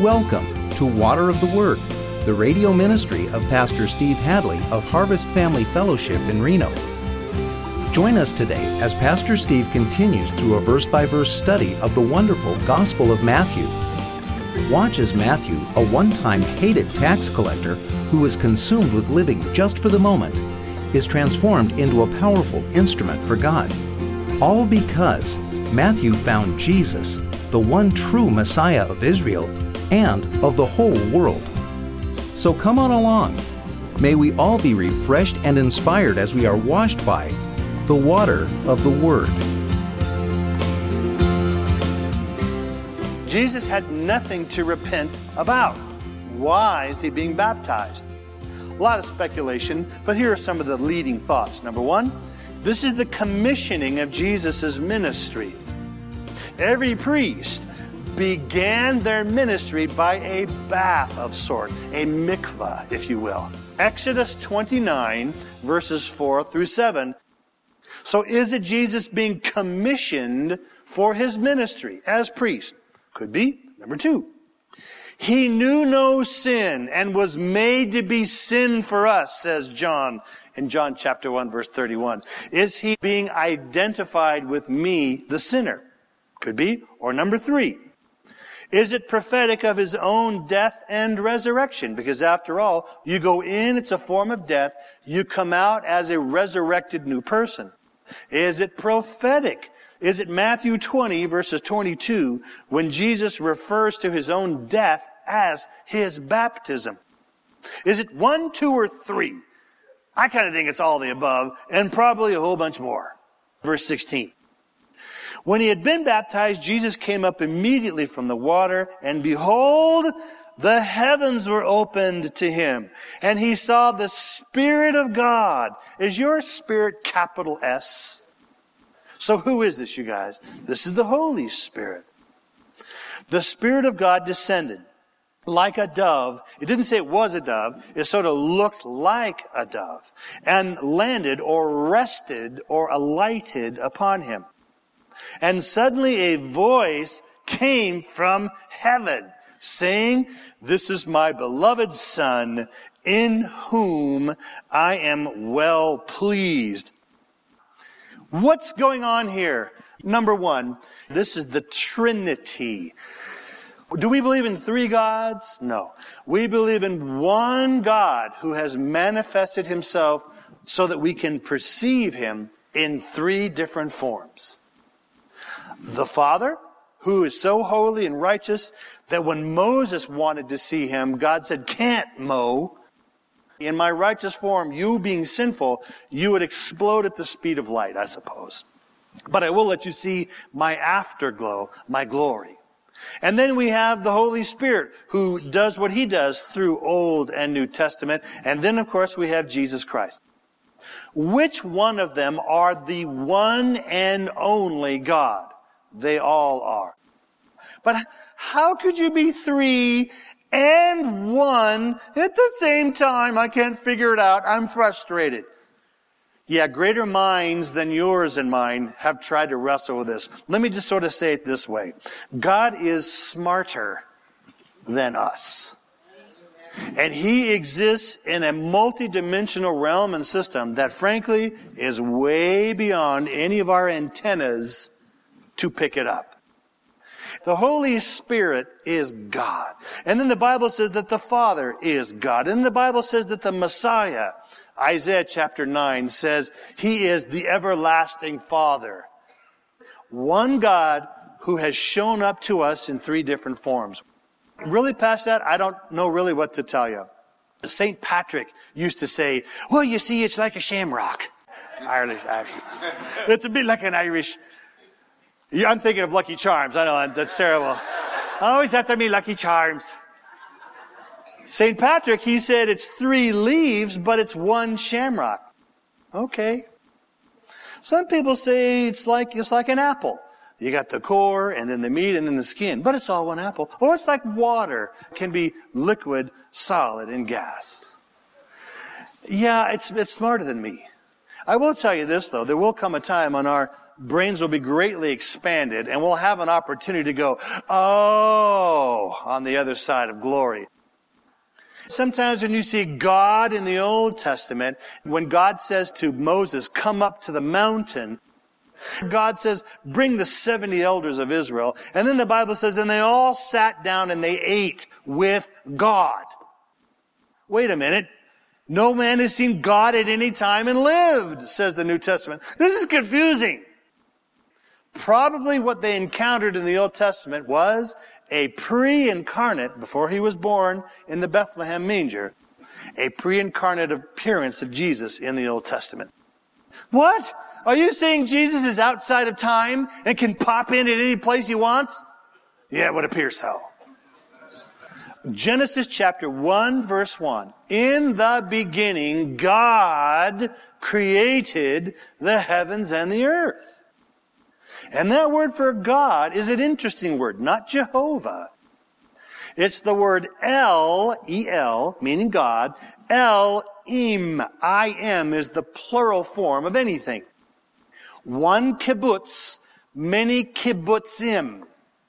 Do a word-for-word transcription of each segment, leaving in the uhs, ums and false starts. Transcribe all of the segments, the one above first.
Welcome to Water of the Word, the radio ministry of Pastor Steve Hadley of Harvest Family Fellowship in Reno. Join us today as Pastor Steve continues through a verse-by-verse study of the wonderful Gospel of Matthew. Watch as Matthew, a one-time hated tax collector who was consumed with living just for the moment, is transformed into a powerful instrument for God. All because Matthew found Jesus, the one true Messiah of Israel and of the whole world. So come on along. May we all be refreshed and inspired as we are washed by the water of the Word. Jesus had nothing to repent about. Why is he being baptized? A lot of speculation, but here are some of the leading thoughts. Number one, this is the commissioning of Jesus' ministry. Every priest began their ministry by a bath of sort, a mikvah, if you will. Exodus twenty-nine, verses four through seven. So is it Jesus being commissioned for his ministry as priest? Could be. Number two, he knew no sin and was made to be sin for us, says John in John chapter one, verse thirty-one. Is he being identified with me, the sinner? Could be. Or number three, is it prophetic of his own death and resurrection? Because after all, you go in, it's a form of death. You come out as a resurrected new person. Is it prophetic? Is it Matthew twenty, verses twenty-two, when Jesus refers to his own death as his baptism? Is it one, two, or three? I kind of think it's all the above, and probably a whole bunch more. Verse sixteen. When he had been baptized, Jesus came up immediately from the water, and behold, the heavens were opened to him, and he saw the Spirit of God. Is your spirit capital S? So who is this, you guys? This is the Holy Spirit. The Spirit of God descended like a dove. It didn't say it was a dove. It sort of looked like a dove, and landed or rested or alighted upon him. And suddenly a voice came from heaven, saying, "This is my beloved Son, in whom I am well pleased." What's going on here? Number one, this is the Trinity. Do we believe in three gods? No. We believe in one God who has manifested himself so that we can perceive him in three different forms. The Father, who is so holy and righteous that when Moses wanted to see him, God said, "Can't, Mo. In my righteous form, you being sinful, you would explode at the speed of light, I suppose. But I will let you see my afterglow, my glory." And then we have the Holy Spirit, who does what he does through Old and New Testament. And then, of course, we have Jesus Christ. Which one of them are the one and only God? They all are. But how could you be three and one at the same time? I can't figure it out. I'm frustrated. Yeah, greater minds than yours and mine have tried to wrestle with this. Let me just sort of say it this way. God is smarter than us. And he exists in a multidimensional realm and system that, frankly, is way beyond any of our antennas to pick it up. The Holy Spirit is God. And then the Bible says that the Father is God. And the Bible says that the Messiah, Isaiah chapter nine, says he is the everlasting Father. One God who has shown up to us in three different forms. Really past that, I don't know really what to tell you. Saint Patrick used to say, "Well, you see, it's like a shamrock." Irish, actually. It's a bit like an Irish. Yeah, I'm thinking of Lucky Charms. I know, that's terrible. I always have to be Lucky Charms. Saint Patrick, he said it's three leaves, but it's one shamrock. Okay. Some people say it's like, it's like an apple. You got the core, and then the meat, and then the skin. But it's all one apple. Or it's like water. It can be liquid, solid, and gas. Yeah, it's, it's smarter than me. I will tell you this, though. There will come a time on our brains will be greatly expanded, and we'll have an opportunity to go, oh, on the other side of glory. Sometimes when you see God in the Old Testament, when God says to Moses, come up to the mountain, God says, bring the seventy elders of Israel. And then the Bible says, and they all sat down and they ate with God. Wait a minute. No man has seen God at any time and lived, says the New Testament. This is confusing. Probably what they encountered in the Old Testament was a pre-incarnate, before he was born in the Bethlehem manger, a pre-incarnate appearance of Jesus in the Old Testament. What? Are you saying Jesus is outside of time and can pop in at any place he wants? Yeah, it would appear so. Genesis chapter one, verse one. In the beginning, God created the heavens and the earth. And that word for God is an interesting word, not Jehovah. It's the word El, E L, meaning God. El-im, I am, is the plural form of anything. One kibbutz, many kibbutzim.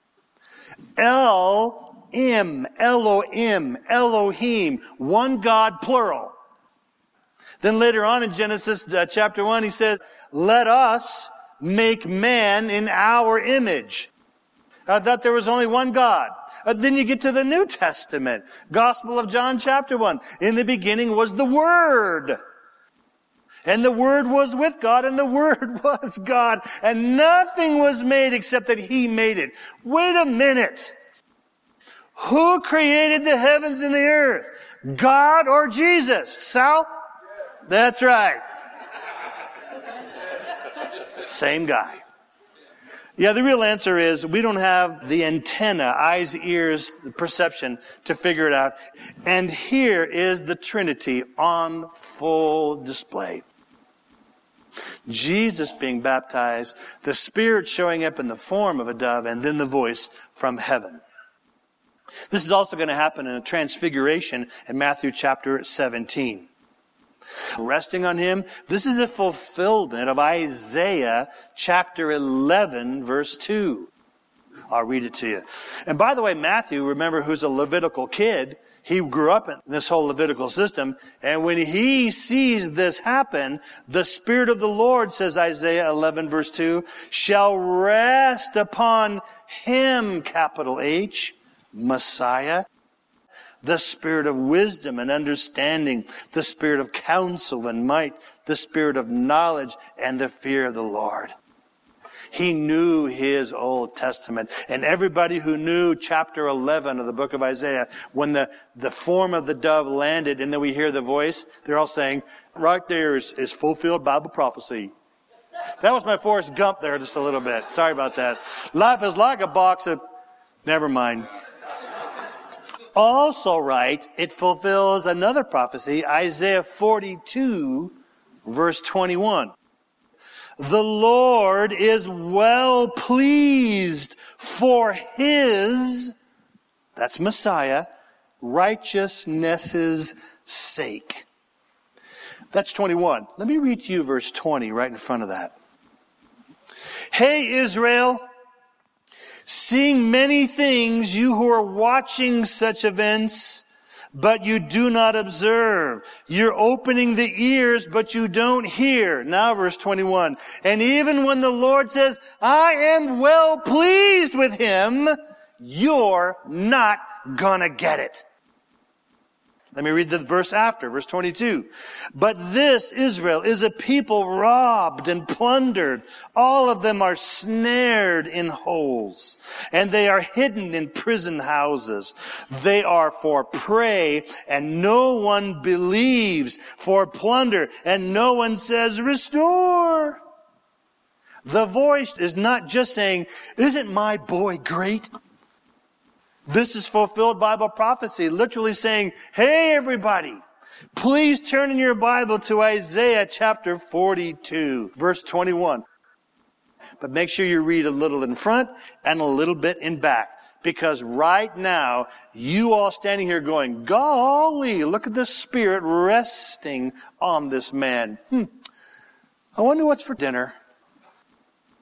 El-im, Elohim, Elohim, one God, plural. Then later on in Genesis uh, chapter one, he says, let us make man in our image. I thought there was only one God. Uh, then you get to the New Testament. Gospel of John chapter one. In the beginning was the Word. And the Word was with God, and the Word was God. And nothing was made except that He made it. Wait a minute. Who created the heavens and the earth? God or Jesus? Sal? That's right. Same guy. Yeah, the real answer is we don't have the antenna, eyes, ears, the perception to figure it out. And here is the Trinity on full display. Jesus being baptized, the Spirit showing up in the form of a dove, and then the voice from heaven. This is also going to happen in a transfiguration in Matthew chapter seventeen. Resting on Him, this is a fulfillment of Isaiah chapter eleven, verse two. I'll read it to you. And by the way, Matthew, remember, who's a Levitical kid, he grew up in this whole Levitical system. And when he sees this happen, the Spirit of the Lord, says Isaiah eleven, verse two, shall rest upon him, capital H, Messiah. The Spirit of wisdom and understanding, the Spirit of counsel and might, the Spirit of knowledge and the fear of the Lord. He knew his Old Testament. And everybody who knew chapter eleven of the book of Isaiah, when the, the form of the dove landed and then we hear the voice, they're all saying, right there is, is fulfilled Bible prophecy. That was my Forrest Gump there just a little bit. Sorry about that. Life is like a box of... Never mind. Also right, it fulfills another prophecy, Isaiah forty-two, verse twenty-one. The Lord is well pleased for His, that's Messiah, righteousness' sake. That's twenty-one. Let me read to you verse twenty right in front of that. Hey, Israel, seeing many things, you who are watching such events, but you do not observe. You're opening the ears, but you don't hear. Now verse twenty-one. And even when the Lord says, I am well pleased with him, you're not gonna get it. Let me read the verse after, verse twenty-two. But this Israel is a people robbed and plundered. All of them are snared in holes, and they are hidden in prison houses. They are for prey, and no one believes, for plunder, and no one says, restore. The voice is not just saying, isn't my boy great? This is fulfilled Bible prophecy, literally saying, hey everybody, please turn in your Bible to Isaiah chapter forty-two, verse twenty-one. But make sure you read a little in front and a little bit in back. Because right now, you all standing here going, golly, look at the Spirit resting on this man. Hmm. I wonder what's for dinner.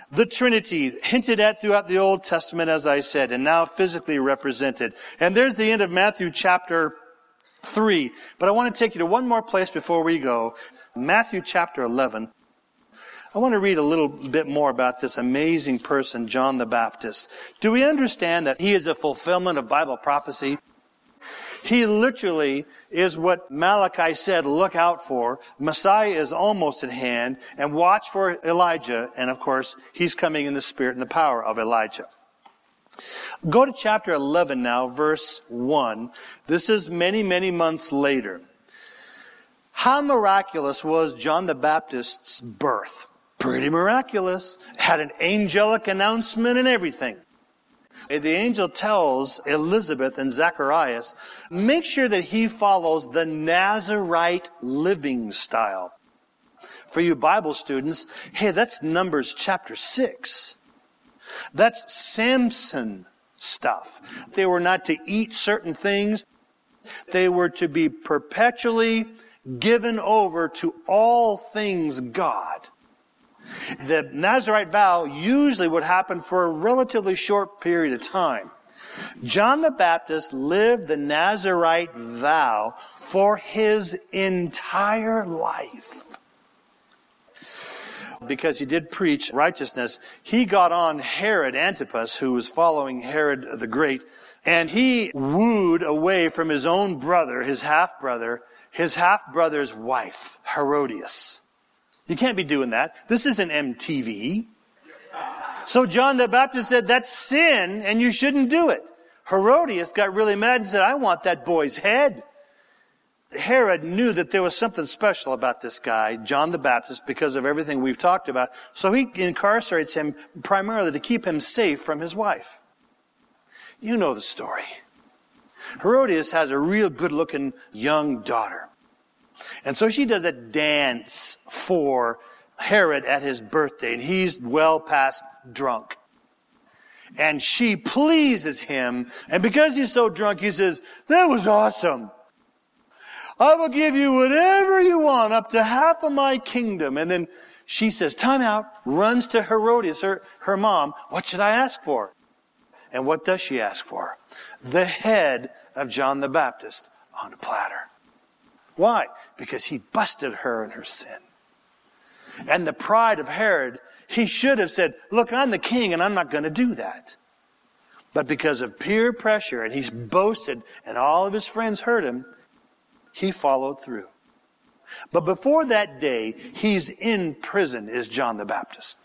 The Trinity, hinted at throughout the Old Testament, as I said, and now physically represented. And there's the end of Matthew chapter three. But I want to take you to one more place before we go. Matthew chapter eleven. I want to read a little bit more about this amazing person, John the Baptist. Do we understand that he is a fulfillment of Bible prophecy? He literally is what Malachi said, look out for. Messiah is almost at hand, and watch for Elijah. And of course, he's coming in the spirit and the power of Elijah. Go to chapter eleven now, verse one. This is many, many months later. How miraculous was John the Baptist's birth? Pretty miraculous. Had an angelic announcement and everything. The angel tells Elizabeth and Zacharias, make sure that he follows the Nazirite living style. For you Bible students, hey, that's Numbers chapter six. That's Samson stuff. They were not to eat certain things. They were to be perpetually given over to all things God. The Nazirite vow usually would happen for a relatively short period of time. John the Baptist lived the Nazirite vow for his entire life. Because he did preach righteousness, he got on Herod Antipas, who was following Herod the Great, and he wooed away from his own brother, his half-brother, his half-brother's wife, Herodias. You can't be doing that. This isn't M T V. So John the Baptist said, that's sin, and you shouldn't do it. Herodias got really mad and said, I want that boy's head. Herod knew that there was something special about this guy, John the Baptist, because of everything we've talked about. So he incarcerates him primarily to keep him safe from his wife. You know the story. Herodias has a real good-looking young daughter. And so she does a dance for Herod at his birthday, and he's well past drunk. And she pleases him, and because he's so drunk, he says, that was awesome. I will give you whatever you want, up to half of my kingdom. And then she says, time out, runs to Herodias, her, her mom, what should I ask for? And what does she ask for? The head of John the Baptist on a platter. Why? Because he busted her in her sin. And the pride of Herod, he should have said, look, I'm the king and I'm not going to do that. But because of peer pressure, and he's boasted and all of his friends heard him, he followed through. But before that day, he's in prison, is John the Baptist.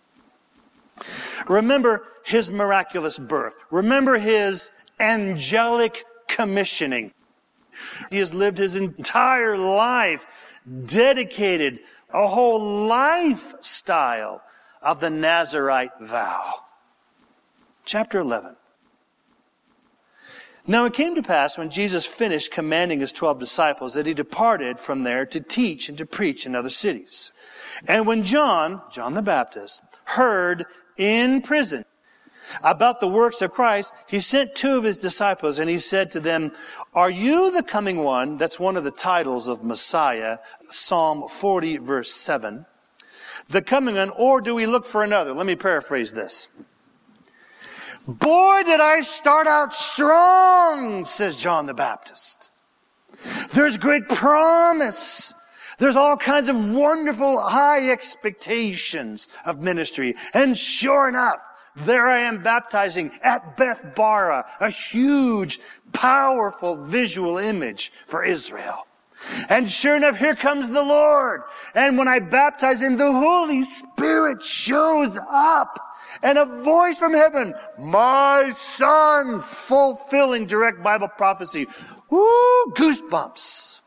Remember his miraculous birth. Remember his angelic commissioning. He has lived his entire life dedicated, a whole lifestyle of the Nazirite vow. Chapter eleven. Now it came to pass when Jesus finished commanding his twelve disciples that he departed from there to teach and to preach in other cities. And when John, John the Baptist, heard in prison about the works of Christ, he sent two of his disciples and he said to them, are you the coming one? That's one of the titles of Messiah, Psalm forty verse seven. The coming one, or do we look for another? Let me paraphrase this. Boy, did I start out strong, says John the Baptist. There's great promise. There's all kinds of wonderful high expectations of ministry. And sure enough, there I am baptizing at Beth Bara, a huge, powerful visual image for Israel. And sure enough, here comes the Lord. And when I baptize him, the Holy Spirit shows up. And a voice from heaven, my son, fulfilling direct Bible prophecy. Woo, goosebumps.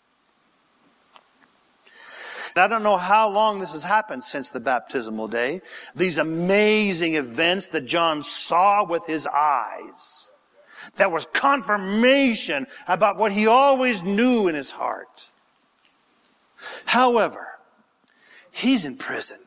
I don't know how long this has happened since the baptismal day. These amazing events that John saw with his eyes. That was confirmation about what he always knew in his heart. However, he's in prison.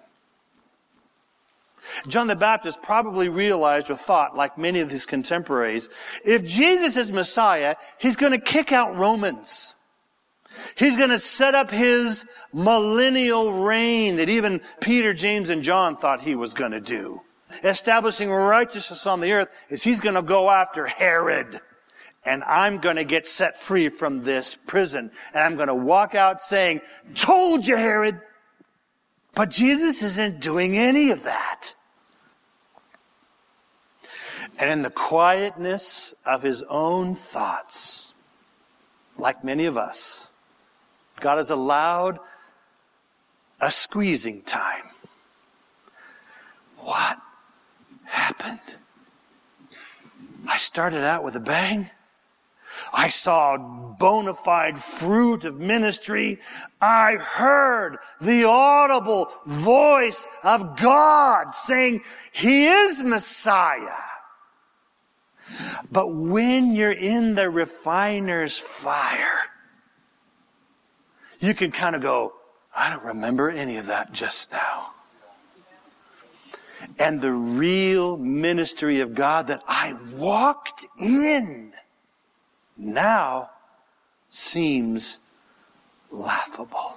John the Baptist probably realized or thought, like many of his contemporaries, if Jesus is Messiah, he's going to kick out Romans. He's going to set up his millennial reign that even Peter, James, and John thought he was going to do. Establishing righteousness on the earth is he's going to go after Herod. And I'm going to get set free from this prison. And I'm going to walk out saying, told you, Herod. But Jesus isn't doing any of that. And in the quietness of his own thoughts, like many of us, God has allowed a squeezing time. What happened? I started out with a bang. I saw bona fide fruit of ministry. I heard the audible voice of God saying, He is Messiah. But when you're in the refiner's fire, you can kind of go, I don't remember any of that just now. And the real ministry of God that I walked in now seems laughable.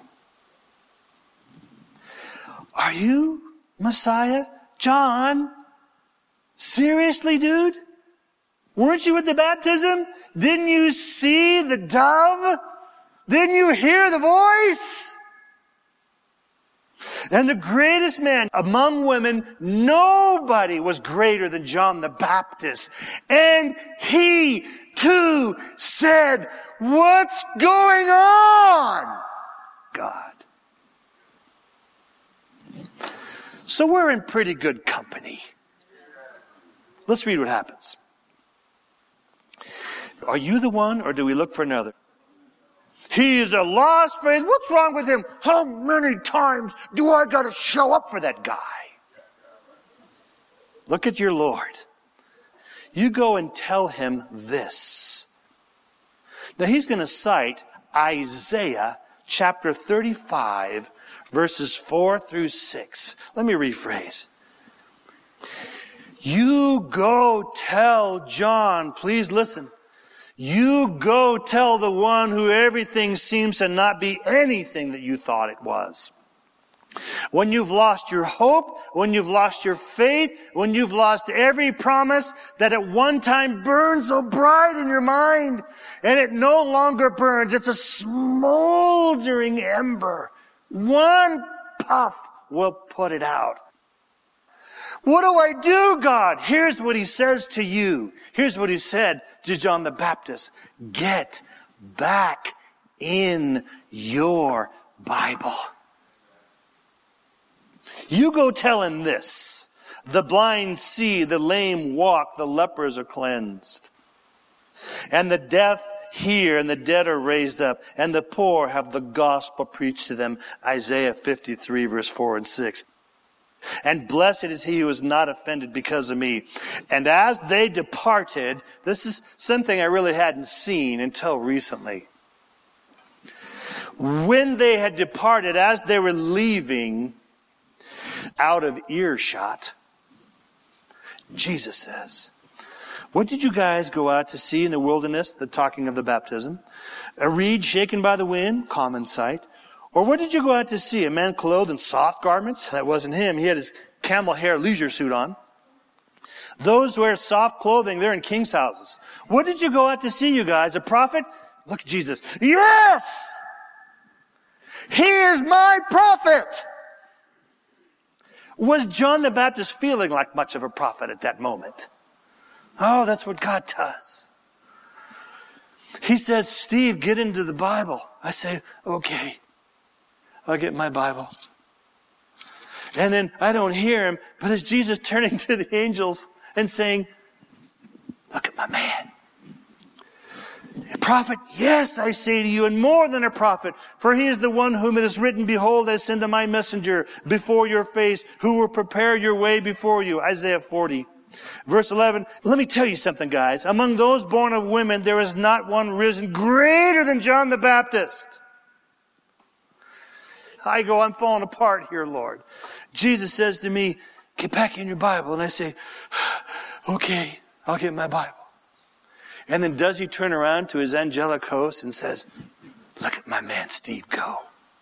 Are you Messiah? John? Seriously, dude? Weren't you at the baptism? Didn't you see the dove? Didn't you hear the voice? And the greatest man among women, nobody was greater than John the Baptist. And he too said, what's going on? God. So we're in pretty good company. Let's read what happens. Are you the one, or do we look for another? He is a lost faith. What's wrong with him? How many times do I got to show up for that guy? Look at your Lord. You go and tell him this. Now he's going to cite Isaiah chapter thirty-five, verses four through six. Let me rephrase. You go tell John, please listen. You go tell the one who everything seems to not be anything that you thought it was. When you've lost your hope, when you've lost your faith, when you've lost every promise that at one time burned so bright in your mind, and it no longer burns. It's a smoldering ember. One puff will put it out. What do I do, God? Here's what he says to you. Here's what he said to John the Baptist. Get back in your Bible. You go tell him this. The blind see, the lame walk, the lepers are cleansed. And the deaf hear, and the dead are raised up, and the poor have the gospel preached to them. Isaiah fifty-three, verse four and six. And blessed is he who is not offended because of me. And as they departed, this is something I really hadn't seen until recently. When they had departed, as they were leaving out of earshot, Jesus says, what did you guys go out to see in the wilderness? The talking of the baptism. A reed shaken by the wind, common sight. Or what did you go out to see? A man clothed in soft garments? That wasn't him. He had his camel hair leisure suit on. Those who wear soft clothing, they're in king's houses. What did you go out to see, you guys? A prophet? Look at Jesus. Yes! He is my prophet! Was John the Baptist feeling like much of a prophet at that moment? Oh, that's what God does. He says, Steve, get into the Bible. I say, okay. I'll get my Bible. And then I don't hear him, but it's Jesus turning to the angels and saying, look at my man. A prophet, yes, I say to you, and more than a prophet, for he is the one whom it is written, behold, I send my messenger before your face, who will prepare your way before you. Isaiah forty. Verse eleven, let me tell you something, guys. Among those born of women, there is not one risen greater than John the Baptist. I go, I'm falling apart here, Lord. Jesus says to me, get back in your Bible. And I say, okay, I'll get my Bible. And then does he turn around to his angelic host and says, Look at my man Steve go.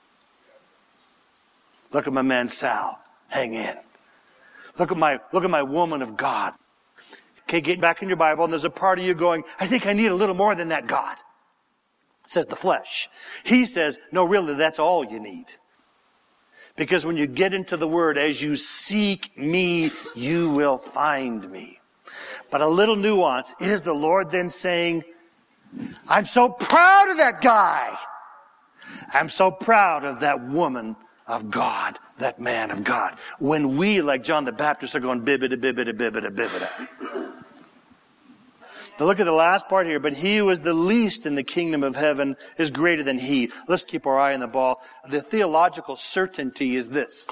Look at my man Sal hang in. Look at my, look at my woman of God. Okay, get back in your Bible, and there's a part of you going, I think I need a little more than that, God. It says the flesh. He says, no, really, that's all you need. Because when you get into the Word, as you seek me, you will find me. But a little nuance, is the Lord then saying, I'm so proud of that guy. I'm so proud of that woman of God, that man of God. When we, like John the Baptist, are going bibbida, bibbida, bibbida, bibbida. Now look at the last part here. But he who is the least in the kingdom of heaven is greater than he. Let's keep our eye on the ball. The theological certainty is this.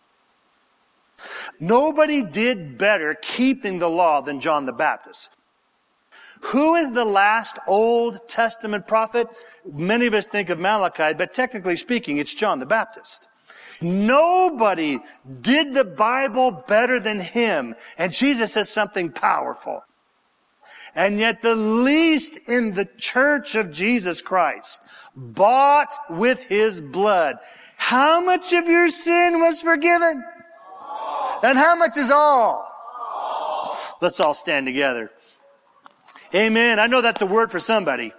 Nobody did better keeping the law than John the Baptist. Who is the last Old Testament prophet? Many of us think of Malachi, but technically speaking, it's John the Baptist. Nobody did the Bible better than him. And Jesus says something powerful. And yet the least in the church of Jesus Christ, bought with his blood. How much of your sin was forgiven? And how much is all? Let's all stand together. Amen. I know that's a word for somebody.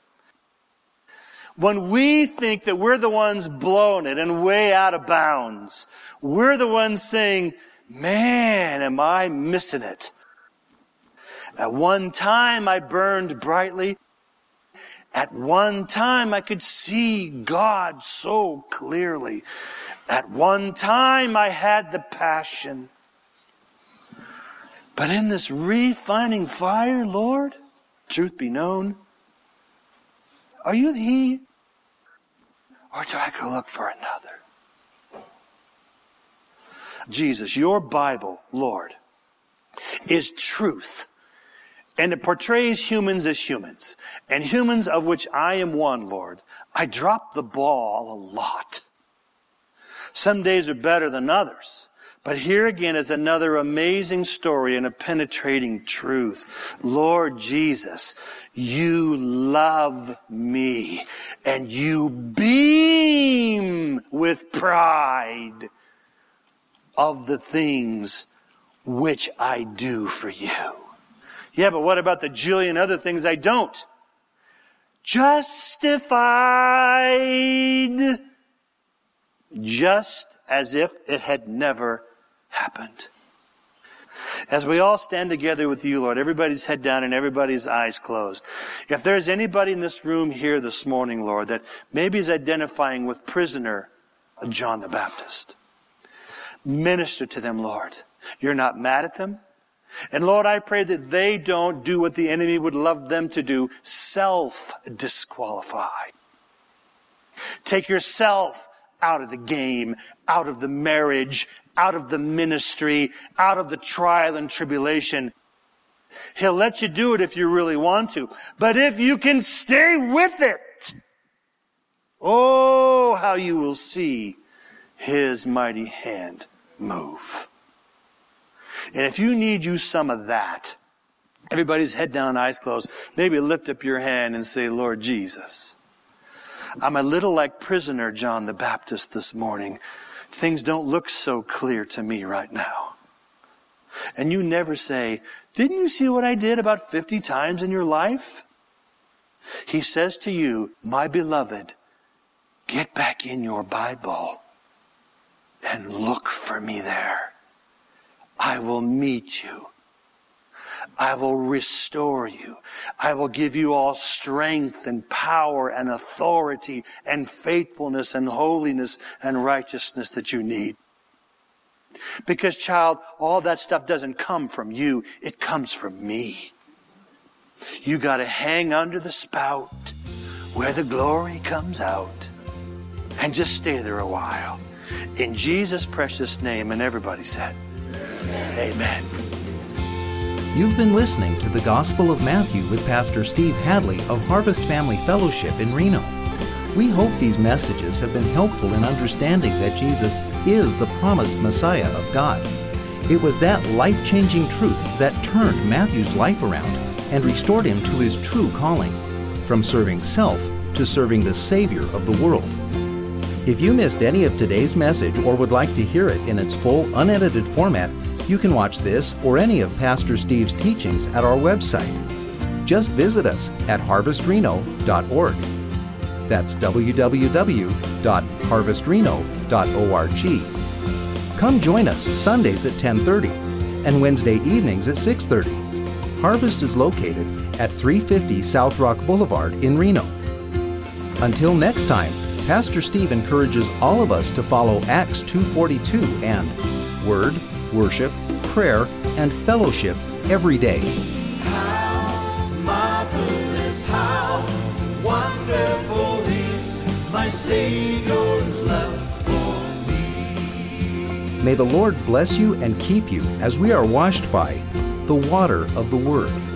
When we think that we're the ones blowing it and way out of bounds, we're the ones saying, man, am I missing it. At one time I burned brightly. At one time I could see God so clearly. At one time I had the passion. But in this refining fire, Lord, truth be known, are you he? Or do I go look for another? Jesus, your Bible, Lord, is truth. And it portrays humans as humans. And humans of which I am one, Lord. I drop the ball a lot. Some days are better than others. But here again is another amazing story and a penetrating truth. Lord Jesus, you love me. And you beam with pride of the things which I do for you. Yeah, but what about the jillion other things I don't? Justified. Just as if it had never happened. As we all stand together with you, Lord, everybody's head down and everybody's eyes closed. If there's anybody in this room here this morning, Lord, that maybe is identifying with prisoner John the Baptist, minister to them, Lord. You're not mad at them. And Lord, I pray that they don't do what the enemy would love them to do, self-disqualify. Take yourself out of the game, out of the marriage, out of the ministry, out of the trial and tribulation. He'll let you do it if you really want to. But if you can stay with it, oh, how you will see his mighty hand move. And if you need you some of that, everybody's head down, eyes closed, maybe lift up your hand and say, Lord Jesus, I'm a little like prisoner John the Baptist this morning. Things don't look so clear to me right now. And you never say, didn't you see what I did about fifty times in your life? He says to you, my beloved, get back in your Bible and look for me there. I will meet you. I will restore you. I will give you all strength and power and authority and faithfulness and holiness and righteousness that you need. Because, child, all that stuff doesn't come from you. It comes from me. You got to hang under the spout where the glory comes out and just stay there a while. In Jesus' precious name, and everybody said, Amen. You've been listening to the Gospel of Matthew with Pastor Steve Hadley of Harvest Family Fellowship in Reno. We hope these messages have been helpful in understanding that Jesus is the promised Messiah of God. It was that life-changing truth that turned Matthew's life around and restored him to his true calling, from serving self to serving the Savior of the world. If you missed any of today's message or would like to hear it in its full, unedited format, you can watch this or any of Pastor Steve's teachings at our website. Just visit us at harvest reno dot org. That's w w w dot harvest reno dot org. Come join us Sundays at ten thirty and Wednesday evenings at six thirty. Harvest is located at three fifty South Rock Boulevard in Reno. Until next time, Pastor Steve encourages all of us to follow Acts two forty-two and Word, Worship, Prayer, and Fellowship every day. How marvelous, how wonderful is my Savior's love for me. May the Lord bless you and keep you as we are washed by the water of the Word.